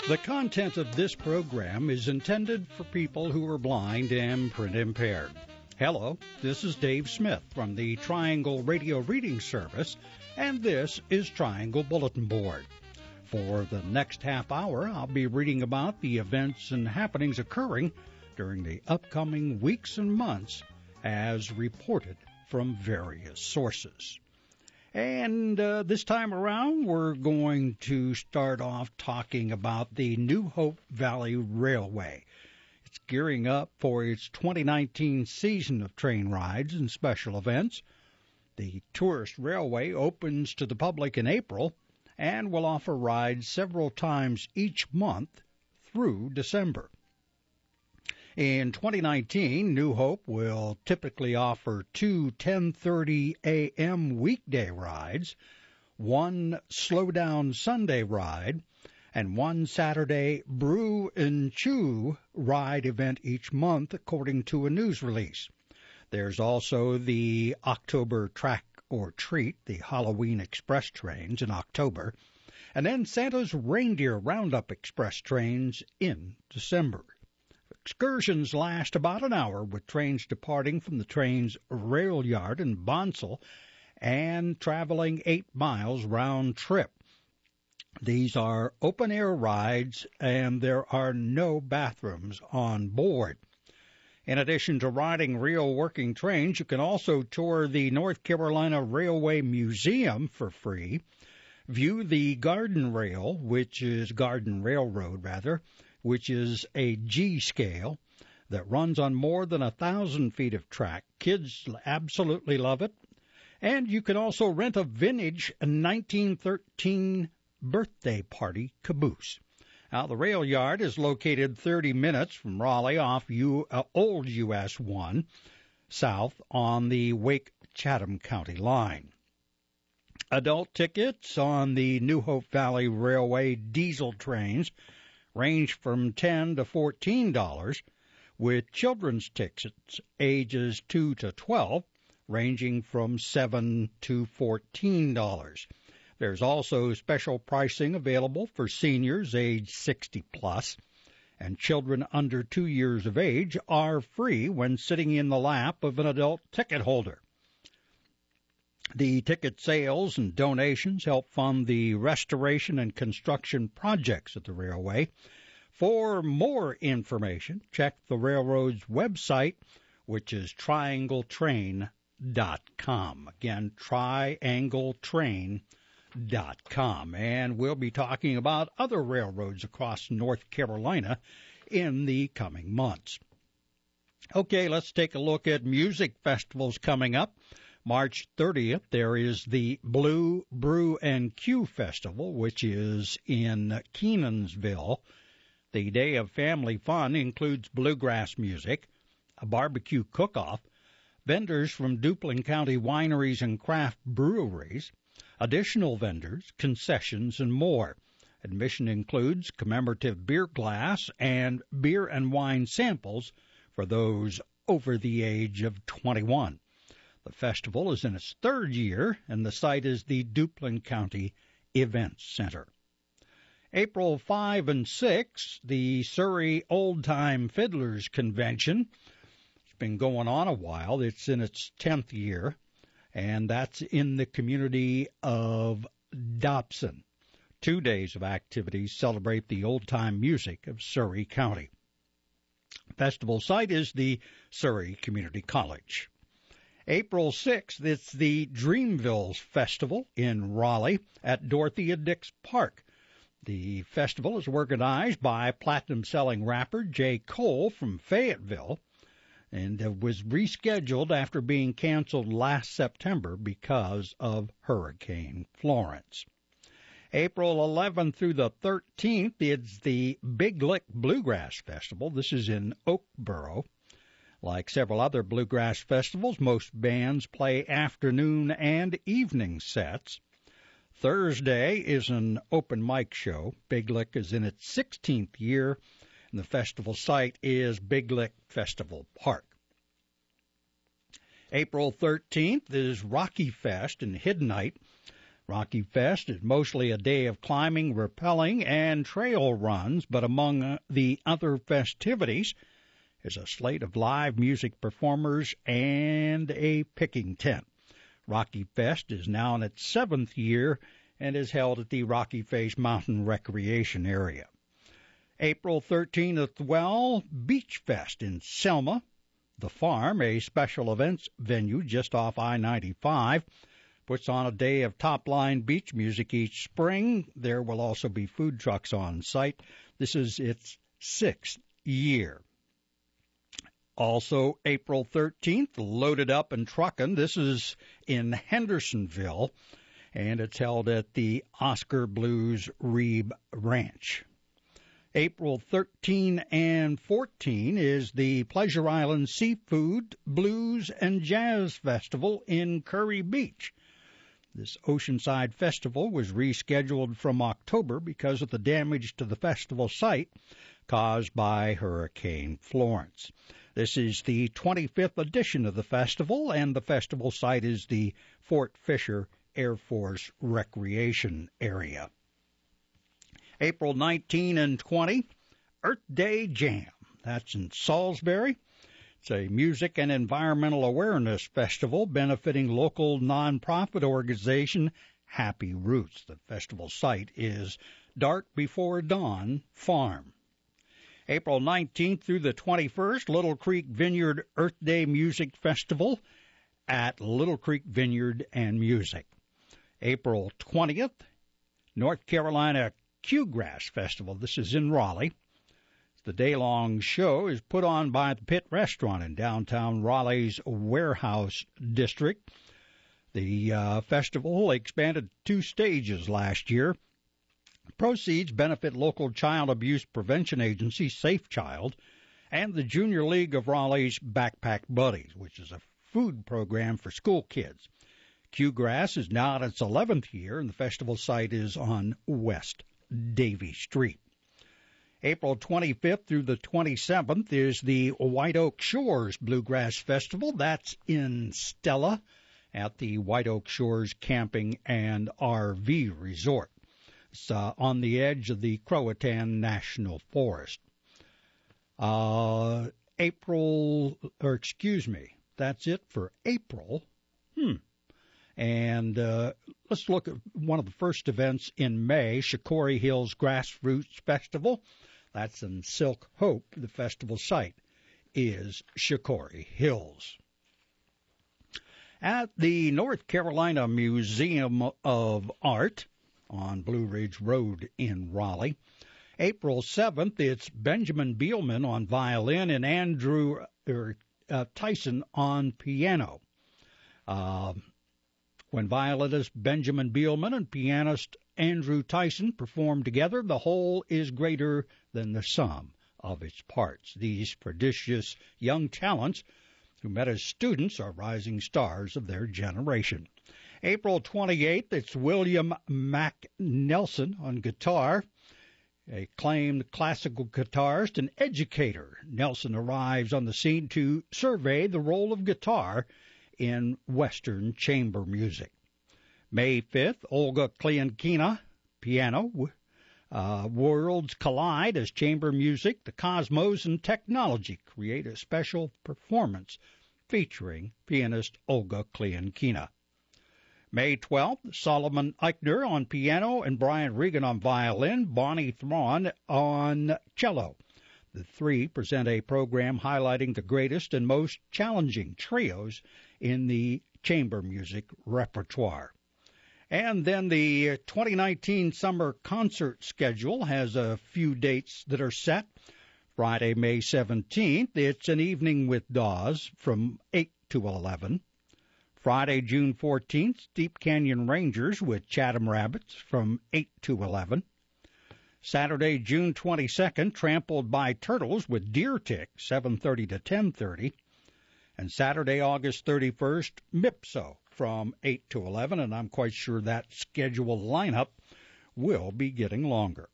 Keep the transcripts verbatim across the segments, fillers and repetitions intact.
The content of this program is intended for people who are blind and print impaired. Hello, this is Dave Smith from the Triangle Radio Reading Service, and this is Triangle Bulletin Board. For the next half hour, I'll be reading about the events and happenings occurring during the upcoming weeks and months as reported from various sources. And uh, this time around, we're going to start off talking about the New Hope Valley Railway. It's gearing up for its twenty nineteen season of train rides and special events. The tourist railway opens to the public in April and will offer rides several times each month through December. In twenty nineteen, New Hope will typically offer two ten thirty a.m. weekday rides, one slow-down Sunday ride, and one Saturday brew and chew ride event each month, according to a news release. There's also the October Track or Treat, the Halloween Express trains in October, and then Santa's Reindeer Roundup Express trains in December. Excursions last about an hour, with trains departing from the train's rail yard in Bonsall and traveling eight miles round trip. These are open-air rides, and there are no bathrooms on board. In addition to riding real working trains, you can also tour the North Carolina Railway Museum for free, view the Garden Rail, which is Garden Railroad, rather, which is a G-scale that runs on more than a thousand feet of track. Kids absolutely love it. And you can also rent a vintage nineteen thirteen birthday party caboose. Now, the rail yard is located thirty minutes from Raleigh off U, uh, Old U S one, south on the Wake-Chatham County line. Adult tickets on the New Hope Valley Railway diesel trains range from ten dollars to fourteen dollars, with children's tickets ages two to twelve ranging from seven dollars to fourteen dollars. There's also special pricing available for seniors age sixty plus, and children under two years of age are free when sitting in the lap of an adult ticket holder. The ticket sales and donations help fund the restoration and construction projects at the railway. For more information, check the railroad's website, which is triangle train dot com. Again, triangle train dot com. And we'll be talking about other railroads across North Carolina in the coming months. Okay, let's take a look at music festivals coming up. March thirtieth, there is the Blue Brew and Q Festival, which is in Kenansville. The day of family fun includes bluegrass music, a barbecue cook-off, vendors from Duplin County wineries and craft breweries, additional vendors, concessions, and more. Admission includes commemorative beer glass and beer and wine samples for those over the age of twenty-one. The festival is in its third year, and the site is the Duplin County Events Center. April fifth and sixth, the Surrey Old Time Fiddlers Convention. It's been going on a while. It's in its tenth year, and that's in the community of Dobson. Two days of activities celebrate the old-time music of Surrey County. Festival site is the Surrey Community College. April sixth, it's the Dreamville Festival in Raleigh at Dorothea Dix Park. The festival is organized by platinum-selling rapper J. Cole from Fayetteville and was rescheduled after being canceled last September because of Hurricane Florence. April eleventh through the thirteenth, it's the Big Lick Bluegrass Festival. This is in Oakboro. Like several other bluegrass festivals, most bands play afternoon and evening sets. Thursday is an open mic show. Big Lick is in its sixteenth year, and the festival site is Big Lick Festival Park. April thirteenth is Rocky Fest in Hiddenite. Rocky Fest is mostly a day of climbing, rappelling, and trail runs, but among the other festivities is a slate of live music performers and a picking tent. Rocky Fest is now in its seventh year and is held at the Rocky Face Mountain Recreation Area. April thirteenth as well, Beach Fest in Selma. The Farm, a special events venue just off I ninety-five, puts on a day of top-line beach music each spring. There will also be food trucks on site. This is its sixth year. Also, April thirteenth, Loaded Up and Truckin'. This is in Hendersonville, and it's held at the Oscar Blues Reeb Ranch. April thirteenth and fourteenth is the Pleasure Island Seafood, Blues, and Jazz Festival in Curry Beach. This Oceanside Festival was rescheduled from October because of the damage to the festival site caused by Hurricane Florence. This is the twenty-fifth edition of the festival, and the festival site is the Fort Fisher Air Force Recreation Area. April nineteenth and twentieth, Earth Day Jam. That's in Salisbury. It's a music and environmental awareness festival benefiting local nonprofit organization Happy Roots. The festival site is Dark Before Dawn Farm. April nineteenth through the twenty-first, Little Creek Vineyard Earth Day Music Festival at Little Creek Vineyard and Music. April twentieth, North Carolina Qgrass Festival. This is in Raleigh. The day-long show is put on by the Pit Restaurant in downtown Raleigh's Warehouse District. The uh, festival expanded two stages last year. Proceeds benefit local child abuse prevention agency Safe Child and the Junior League of Raleigh's Backpack Buddies, which is a food program for school kids. Qgrass is now at its eleventh year, and the festival site is on West Davie Street. April twenty-fifth through the twenty-seventh is the White Oak Shores Bluegrass Festival. That's in Stella at the White Oak Shores Camping and R V Resort. It's uh, on the edge of the Croatan National Forest. Uh, April, or excuse me, that's it for April. Hmm. And uh, let's look at one of the first events in May, Shikori Hills Grassroots Festival. That's in Silk Hope. The festival site is Shikori Hills. At the North Carolina Museum of Art on Blue Ridge Road in Raleigh, April seventh, it's Benjamin Beelman on violin and Andrew er, uh, Tyson on piano. Uh, when violinist Benjamin Beelman and pianist Andrew Tyson perform together, the whole is greater than the sum of its parts. These prodigious young talents who met as students are rising stars of their generation. April twenty-eighth, it's William Mac Nelson on guitar, acclaimed classical guitarist and educator. Nelson arrives on the scene to survey the role of guitar in Western chamber music. May fifth, Olga Klyankina, piano. Uh, worlds collide as chamber music, the cosmos, and technology create a special performance featuring pianist Olga Klyankina. May twelfth, Solomon Eichner on piano and Brian Regan on violin, Bonnie Thrawn on cello. The three present a program highlighting the greatest and most challenging trios in the chamber music repertoire. And then the twenty nineteen summer concert schedule has a few dates that are set. Friday, May seventeenth, it's an evening with Dawes from eight to eleven. Friday, June fourteenth, Steep Canyon Rangers with Chatham Rabbits from eight to eleven. Saturday, June twenty-second, Trampled by Turtles with Deer Tick, seven thirty to ten thirty. And Saturday, August thirty-first, Mipso from eight to eleven, and I'm quite sure that scheduled lineup will be getting longer.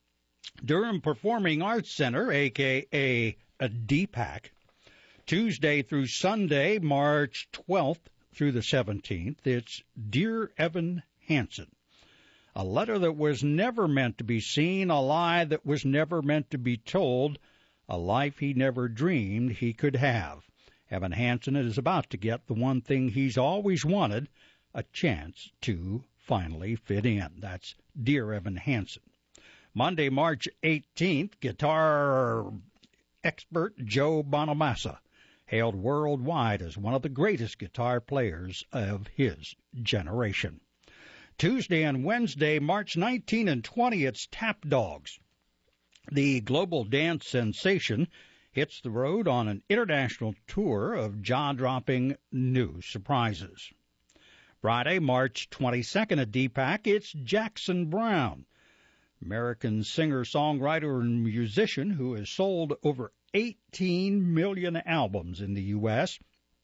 Durham Performing Arts Center, a k a. a D PAC, Tuesday through Sunday, March twelfth through the seventeenth, it's Dear Evan Hansen. A letter that was never meant to be seen, a lie that was never meant to be told, a life he never dreamed he could have. Evan Hansen is about to get the one thing he's always wanted, a chance to finally fit in. That's Dear Evan Hansen. Monday, March eighteenth, guitar expert Joe Bonamassa, hailed worldwide as one of the greatest guitar players of his generation. Tuesday and Wednesday, March nineteenth and twentieth, it's Tap Dogs. The global dance sensation hits the road on an international tour of jaw-dropping new surprises. Friday, March twenty-second at D PAC, it's Jackson Browne, American singer-songwriter and musician who has sold over eighteen million albums in the U S,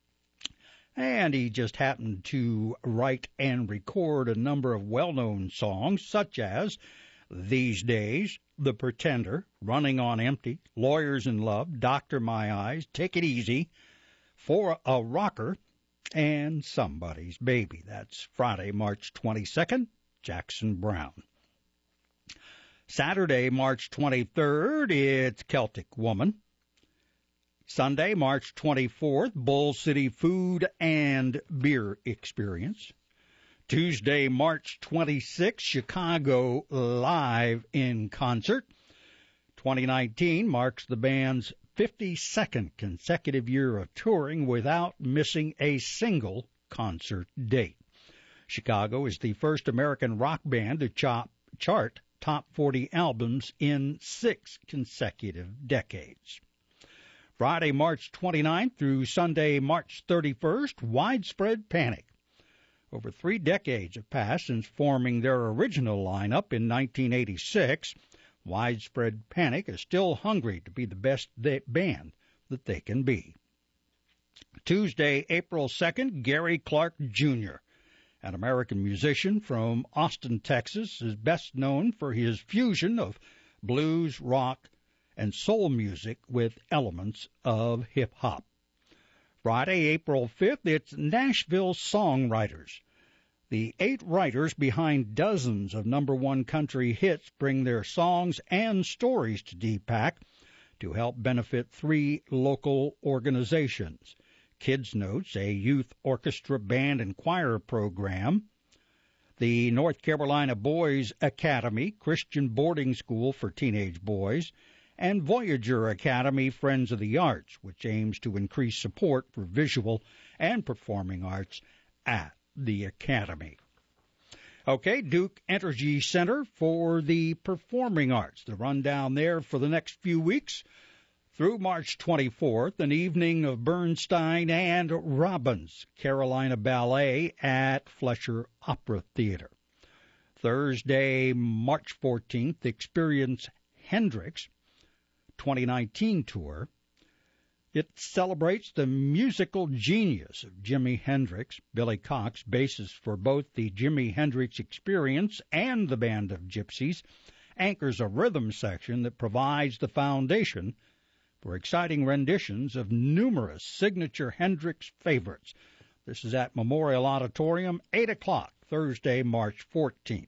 and he just happened to write and record a number of well-known songs such as These Days, The Pretender, Running on Empty, Lawyers in Love, Doctor My Eyes, Take It Easy, For a Rocker, and Somebody's Baby. That's Friday, March twenty-second, Jackson Browne. Saturday, March twenty-third, it's Celtic Woman. Sunday, March twenty-fourth, Bull City Food and Beer Experience. Tuesday, March twenty-sixth, Chicago Live in Concert. twenty nineteen marks the band's fifty-second consecutive year of touring without missing a single concert date. Chicago is the first American rock band to chop, chart top forty albums in six consecutive decades. Friday, March twenty-ninth through Sunday, March thirty-first, Widespread Panic. Over three decades have passed since forming their original lineup in nineteen eighty-six. Widespread Panic is still hungry to be the best band that they can be. Tuesday, April second, Gary Clark Junior, an American musician from Austin, Texas, is best known for his fusion of blues, rock, and soul music with elements of hip-hop. Friday, April fifth, it's Nashville Songwriters. The eight writers behind dozens of number one country hits bring their songs and stories to D PAC to help benefit three local organizations: Kids Notes, a youth orchestra, band, and choir program; the North Carolina Boys Academy, Christian boarding school for teenage boys; and Voyager Academy Friends of the Arts, which aims to increase support for visual and performing arts at the Academy. Okay, Duke Energy Center for the Performing Arts. The rundown there for the next few weeks through March twenty-fourth, an evening of Bernstein and Robbins, Carolina Ballet at Fletcher Opera Theater. Thursday, March fourteenth, Experience Hendrix twenty nineteen tour. It celebrates the musical genius of Jimi Hendrix. Billy Cox, bassist for both the Jimi Hendrix Experience and the Band of Gypsies, anchors a rhythm section that provides the foundation for exciting renditions of numerous signature Hendrix favorites. This is at Memorial Auditorium, eight o'clock, Thursday, March fourteenth.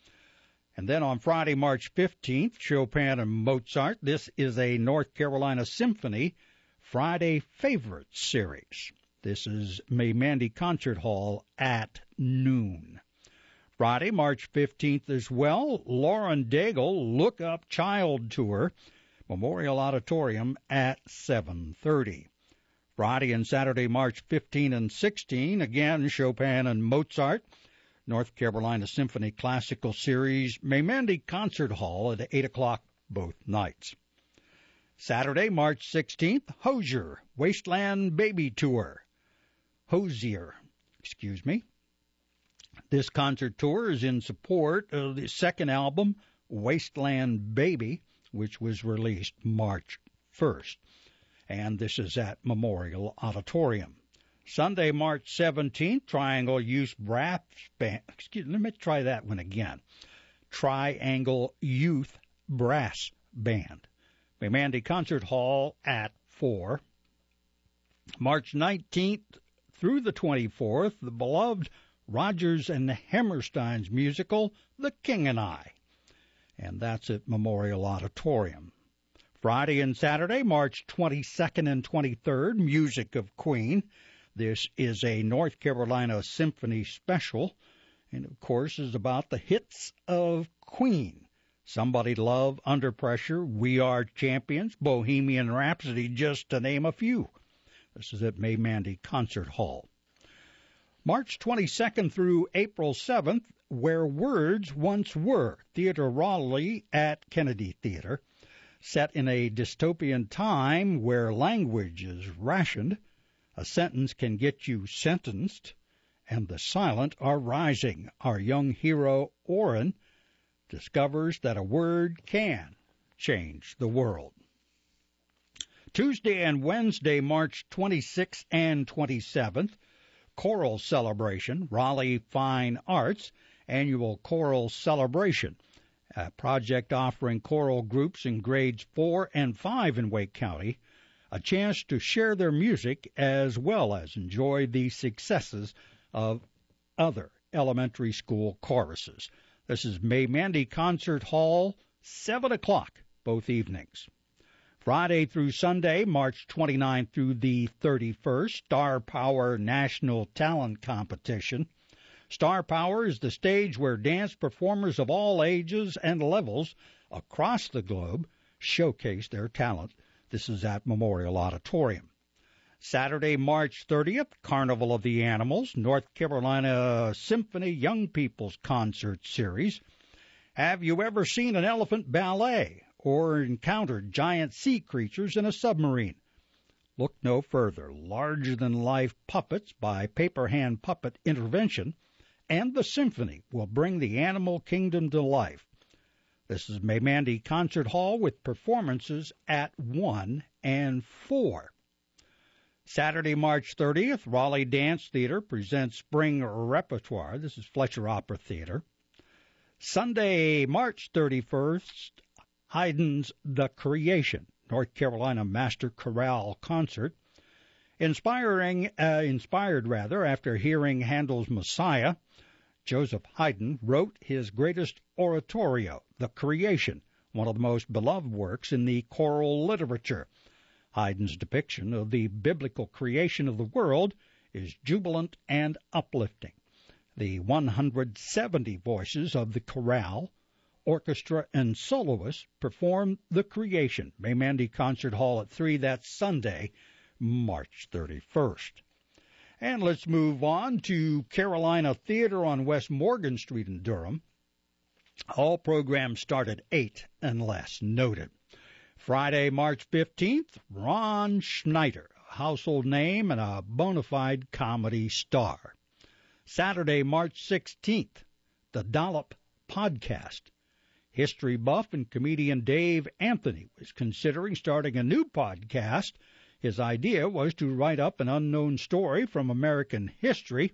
And then on Friday, March fifteenth, Chopin and Mozart. This is a North Carolina Symphony Friday Favorites series. This is Maymandy Concert Hall at noon. Friday, March fifteenth as well, Lauren Daigle Look Up Child Tour, Memorial Auditorium at seven thirty. Friday and Saturday, March fifteenth and sixteenth, again Chopin and Mozart, North Carolina Symphony Classical Series, Maymandy Concert Hall at eight o'clock both nights. Saturday, March sixteenth, Hozier Wasteland Baby Tour. Hozier, excuse me. This concert tour is in support of the second album, Wasteland Baby, which was released March first. And this is at Memorial Auditorium. Sunday, March seventeenth, Triangle Youth Brass Band. Excuse me, let me try that one again. Triangle Youth Brass Band. Maymandy Concert Hall at four. March nineteenth through the twenty-fourth, the beloved Rodgers and Hammerstein's musical, The King and I. And that's at Memorial Auditorium. Friday and Saturday, March twenty-second and twenty-third, Music of Queen. This is a North Carolina Symphony special, and of course is about the hits of Queen. Somebody Love, Under Pressure, We Are Champions, Bohemian Rhapsody, just to name a few. This is at May Mandy Concert Hall. March twenty-second through April seventh, Where Words Once Were, Theatre Raleigh at Kennedy Theatre. Set in a dystopian time where language is rationed, a sentence can get you sentenced, and the silent are rising. Our young hero, Oren, discovers that a word can change the world. Tuesday and Wednesday, March twenty-sixth and twenty-seventh, Choral Celebration, Raleigh Fine Arts, Annual Choral Celebration, a project offering choral groups in grades four and five in Wake County a chance to share their music as well as enjoy the successes of other elementary school choruses. This is May Mandy Concert Hall, seven o'clock, both evenings. Friday through Sunday, March twenty-ninth through the thirty-first, Star Power National Talent Competition. Star Power is the stage where dance performers of all ages and levels across the globe showcase their talent. This is at Memorial Auditorium. Saturday, March thirtieth, Carnival of the Animals, North Carolina Symphony Young People's Concert Series. Have you ever seen an elephant ballet or encountered giant sea creatures in a submarine? Look no further. Larger-than-life puppets by Paper Hand Puppet Intervention and the symphony will bring the animal kingdom to life. This is May Mandy Concert Hall with performances at one and four. Saturday, March thirtieth, Raleigh Dance Theater presents Spring Repertoire. This is Fletcher Opera Theater. Sunday, March thirty-first, Haydn's The Creation, North Carolina Master Chorale Concert. Inspiring, uh, inspired rather, after hearing Handel's Messiah, Joseph Haydn wrote his greatest oratorio, The Creation, one of the most beloved works in the choral literature. Haydn's depiction of the biblical creation of the world is jubilant and uplifting. The one hundred seventy voices of the chorale, orchestra, and soloists perform The Creation, May Mandy Concert Hall at three. That's Sunday, March thirty-first. And let's move on to Carolina Theater on West Morgan Street in Durham. All programs start at eight unless noted. Friday, March fifteenth, Ron Schneider, a household name and a bona fide comedy star. Saturday, March sixteenth, The Dollop Podcast. History buff and comedian Dave Anthony was considering starting a new podcast. His idea was to write up an unknown story from American history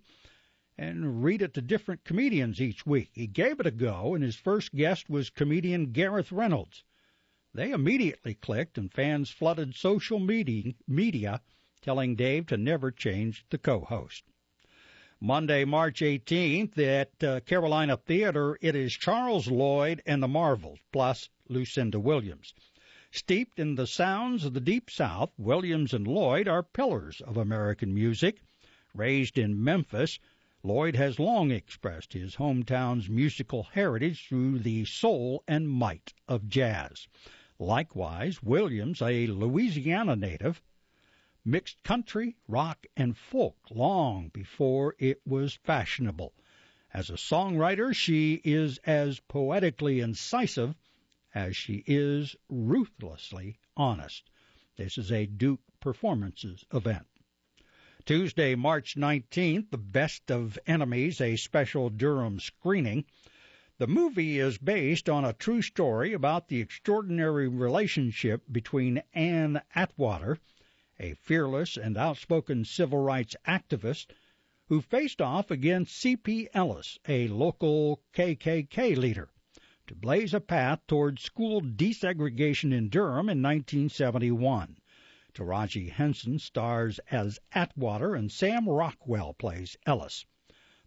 and read it to different comedians each week. He gave it a go, and his first guest was comedian Gareth Reynolds. They immediately clicked, and fans flooded social media, media telling Dave to never change the co-host. Monday, March eighteenth, at uh, Carolina Theater, it is Charles Lloyd and the Marvels, plus Lucinda Williams. Steeped in the sounds of the Deep South, Williams and Lloyd are pillars of American music. Raised in Memphis, Lloyd has long expressed his hometown's musical heritage through the soul and might of jazz. Likewise, Williams, a Louisiana native, mixed country, rock, and folk long before it was fashionable. As a songwriter, she is as poetically incisive as she is ruthlessly honest. This is a Duke Performances event. Tuesday, March nineteenth, The Best of Enemies, a special Durham screening. The movie is based on a true story about the extraordinary relationship between Ann Atwater, a fearless and outspoken civil rights activist, who faced off against C P Ellis, a local K K K leader, to blaze a path toward school desegregation in Durham in nineteen seventy-one. Taraji Henson stars as Atwater, and Sam Rockwell plays Ellis.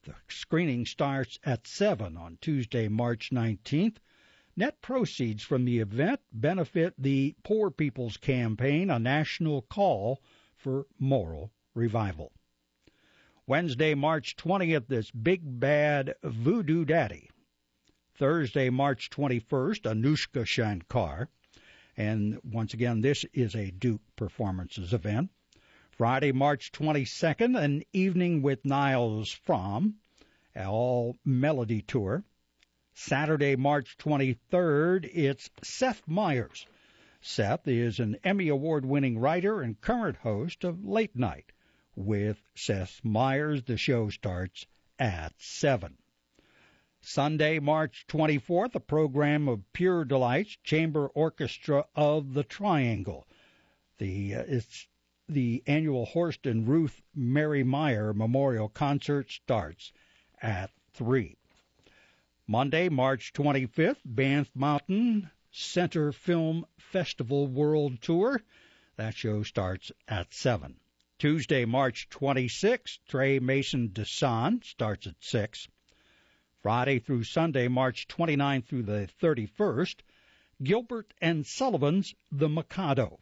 The screening starts at seven on Tuesday, March nineteenth. Net proceeds from the event benefit the Poor People's Campaign, a national call for moral revival. Wednesday, March twentieth, is Big Bad Voodoo Daddy. Thursday, March twenty-first, Anushka Shankar. And once again, this is a Duke Performances event. Friday, March twenty-second, an Evening with Niles Fromm, an all-melody tour. Saturday, March twenty-third, it's Seth Meyers. Seth is an Emmy Award-winning writer and current host of Late Night with Seth Meyers. The show starts at seven. Sunday, March twenty-fourth, a program of Pure Delights, Chamber Orchestra of the Triangle. The uh, it's the annual Horst and Ruth Mary Meyer Memorial Concert starts at three. Monday, March twenty-fifth, Banff Mountain Center Film Festival World Tour. That show starts at seven. Tuesday, March twenty-sixth, Trey Mason Desan starts at six. Friday through Sunday, March twenty-ninth through the thirty-first, Gilbert and Sullivan's The Mikado.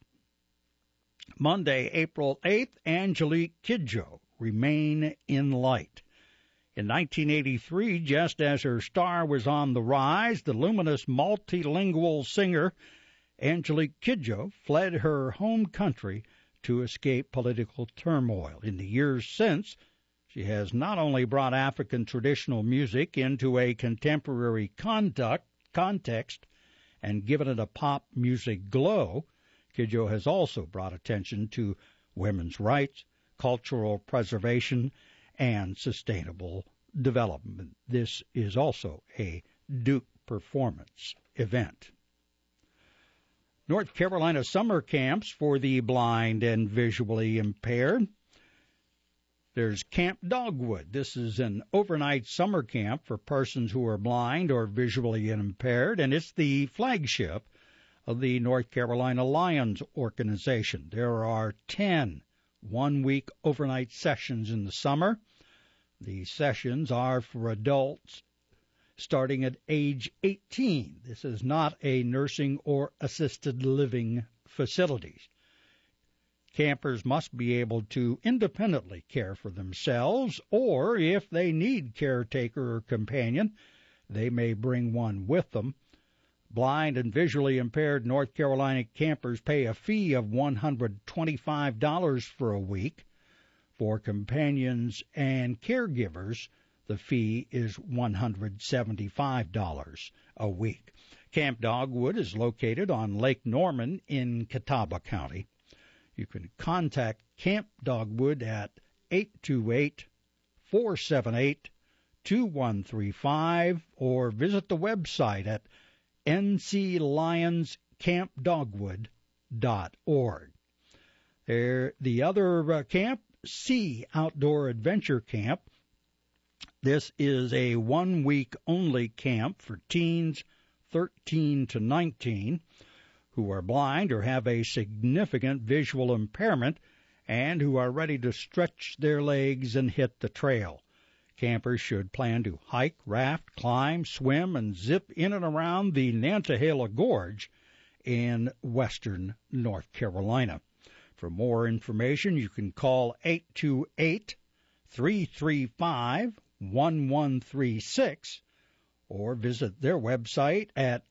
Monday, April eighth, Angelique Kidjo, Remain in Light. In nineteen eighty-three, just as her star was on the rise, the luminous multilingual singer Angelique Kidjo fled her home country to escape political turmoil. In the years since, she has not only brought African traditional music into a contemporary conduct, context and given it a pop music glow, Kidjo has also brought attention to women's rights, cultural preservation, and sustainable development. This is also a Duke Performance event. North Carolina summer camps for the blind and visually impaired. There's Camp Dogwood. This is an overnight summer camp for persons who are blind or visually impaired, and it's the flagship of the North Carolina Lions organization. There are ten one-week overnight sessions in the summer. The sessions are for adults starting at age eighteen. This is not a nursing or assisted living facility. Campers must be able to independently care for themselves, or if they need caretaker or companion, they may bring one with them. Blind and visually impaired North Carolina campers pay a fee of one hundred twenty-five dollars for a week. For companions and caregivers, the fee is one hundred seventy-five dollars a week. Camp Dogwood is located on Lake Norman in Catawba County. You can contact Camp Dogwood at eight two eight, four seven eight, two one three five or visit the website at n c lions camp dogwood dot org. There, the other uh, camp, Sea Outdoor Adventure Camp. This is a one-week-only camp for teens thirteen to nineteen who are blind or have a significant visual impairment and who are ready to stretch their legs and hit the trail. Campers should plan to hike, raft, climb, swim, and zip in and around the Nantahala Gorge in western North Carolina. For more information, you can call eight two eight, three three five, one one three six or visit their website at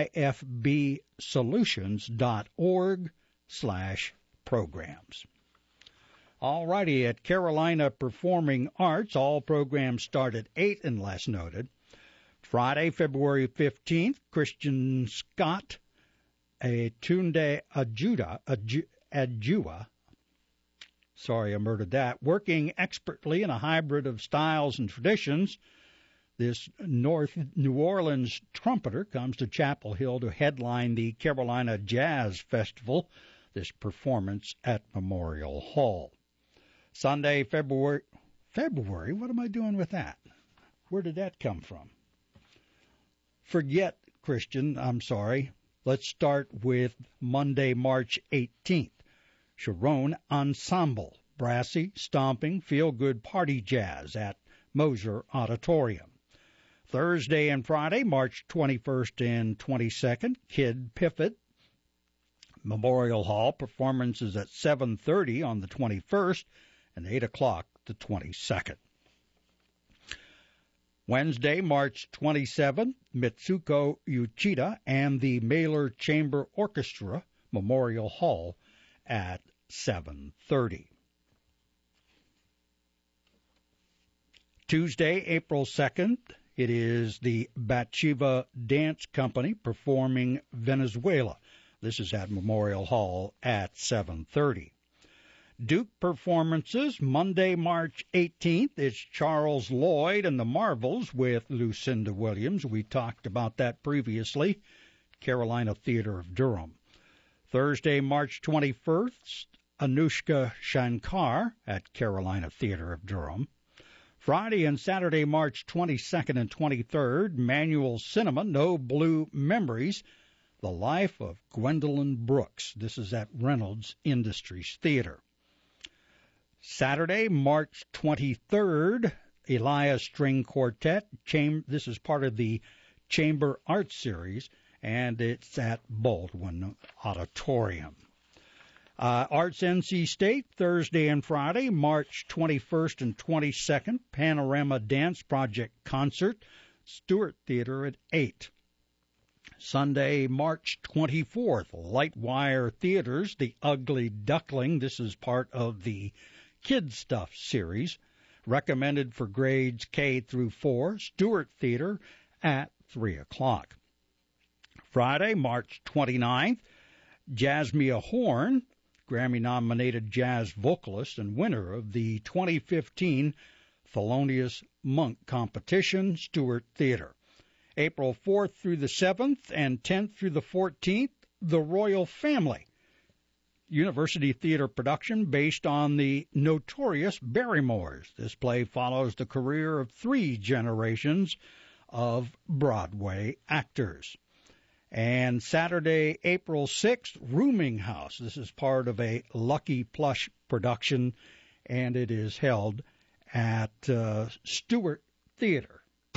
ifbsolutions.org slash programs. All righty, at Carolina Performing Arts, all programs start at eight unless noted. Friday, February fifteenth, Christian Scott, a Tunde Ajuda, Adjua, sorry I murdered that, working expertly in a hybrid of styles and traditions. This North New Orleans trumpeter comes to Chapel Hill to headline the Carolina Jazz Festival, this performance at Memorial Hall. Sunday, February, February, what am I doing with that? Where did that come from? Forget Christian, I'm sorry. Let's start with Monday, March eighteenth. Sharon Ensemble, brassy, stomping, feel-good party jazz at Moser Auditorium. Thursday and Friday, March twenty-first and twenty-second, Kid Piffet, Memorial Hall. Performances at seven thirty on the twenty-first and eight o'clock the twenty-second. Wednesday, March twenty-seventh, Mitsuko Uchida and the Mailer Chamber Orchestra, Memorial Hall at seven thirty. Tuesday, April second, it is the Bachiva Dance Company performing Venezuela. This is at Memorial Hall at seven thirty. Duke performances, Monday, March eighteenth, it's Charles Lloyd and the Marvels with Lucinda Williams. We talked about that previously, Carolina Theater of Durham. Thursday, March twenty-first, Anushka Shankar at Carolina Theater of Durham. Friday and Saturday, March twenty-second and twenty-third, Manual Cinema, No Blue Memories, The Life of Gwendolyn Brooks. This is at Reynolds Industries Theater. Saturday, March twenty-third, Elias String Quartet. Cham- this is part of the Chamber Art Series, and it's at Baldwin Auditorium. Uh, Arts N C State, Thursday and Friday, March twenty-first and twenty-second, Panorama Dance Project Concert, Stewart Theater at eight. Sunday, March twenty-fourth, Lightwire Theaters, The Ugly Duckling. This is part of the Kid Stuff series, recommended for grades K through four, Stewart Theater at three o'clock. Friday, March twenty-ninth, Jasmia Horn, Grammy-nominated jazz vocalist and winner of the twenty fifteen Thelonious Monk Competition, Stewart Theater. April fourth through the seventh and tenth through the fourteenth, The Royal Family, University Theater production based on the notorious Barrymores. This play follows the career of three generations of Broadway actors. And Saturday, April sixth, Rooming House. This is part of a Lucky Plush production, and it is held at uh, Stewart Theater.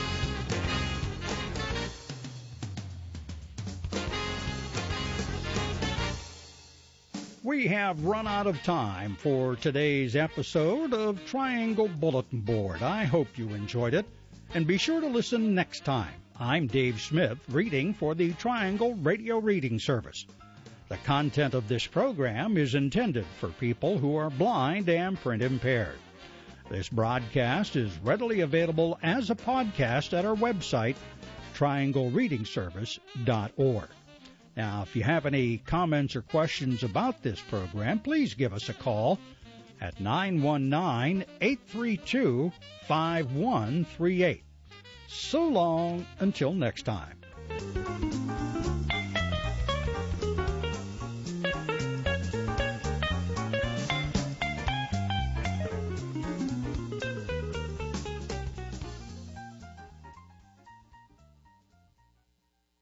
We have run out of time for today's episode of Triangle Bulletin Board. I hope you enjoyed it, and be sure to listen next time. I'm Dave Smith, reading for the Triangle Radio Reading Service. The content of this program is intended for people who are blind and print impaired. This broadcast is readily available as a podcast at our website, triangle reading service dot org. Now, if you have any comments or questions about this program, please give us a call at nine one nine, eight three two, five one three eight. So long until next time.